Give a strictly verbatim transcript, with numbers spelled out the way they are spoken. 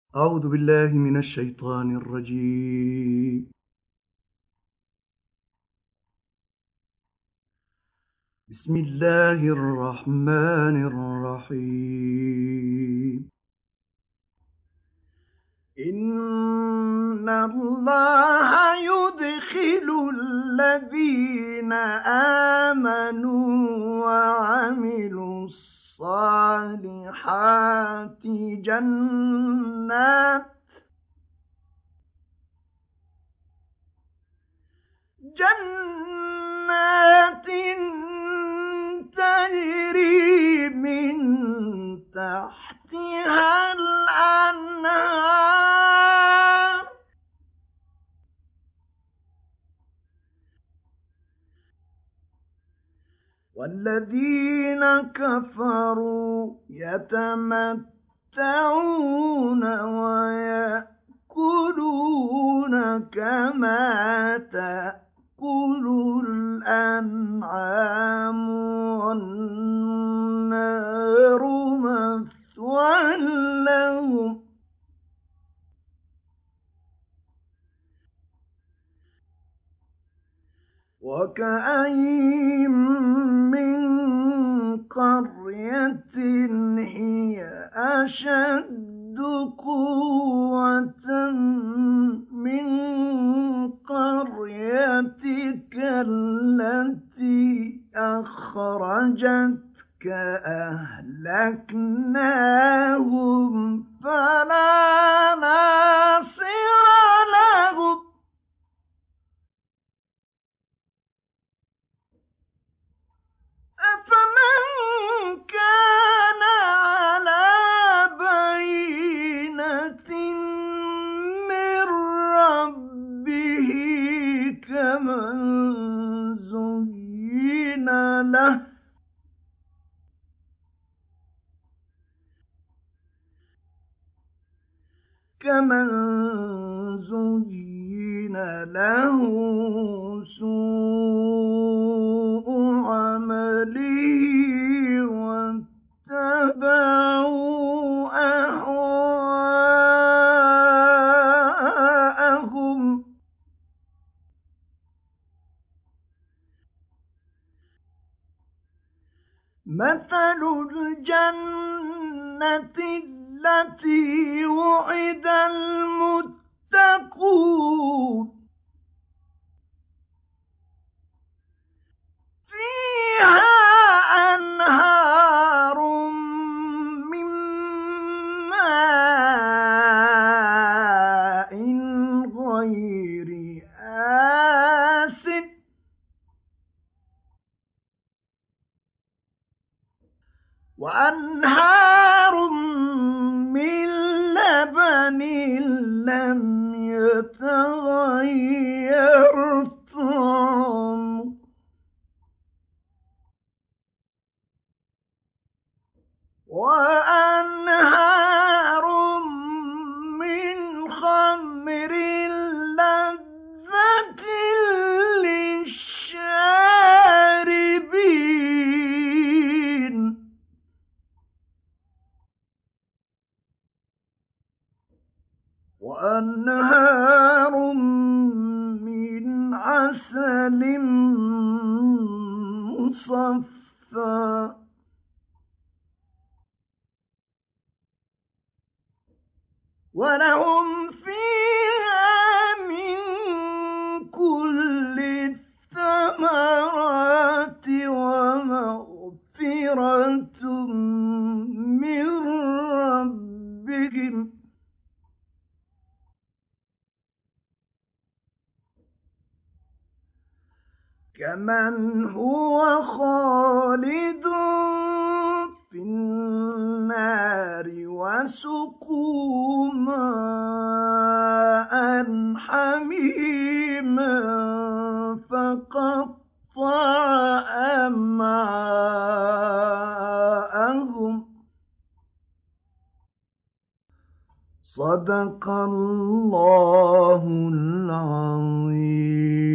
أعوذ بالله من الشيطان الرجيم. بسم الله الرحمن الرحيم. إن الله يدخل الذين آمنوا وعملوا الصالحات جنات جنات تجري من تحتها الأنهار والذين كفروا يتمتعون ويأكلون كما تأكل الأنعام والنار مثوى لهم وكأين من قرية هي أشد قوة من قريتك التي أخرجتك أهلكناهم فلا ناصر لهم أفمن كان على بينة من ربه كمن زين له كمن زين له سوء عمله واتبعوا أهواءهم مثل الجنة التي وعد المتقون فيها أنهار من ماء غير آسن وأنهار من لبن لم يتغير طعمه وأنهار من خمر لذة للشاربين وأنهار من عسل مصفى ولهم فيها من كل الثمرات ومغفرة من ربهم كمن هو خالد في النار وسقوا ماء حميما فقطع أمعاءهم صدق الله العظيم.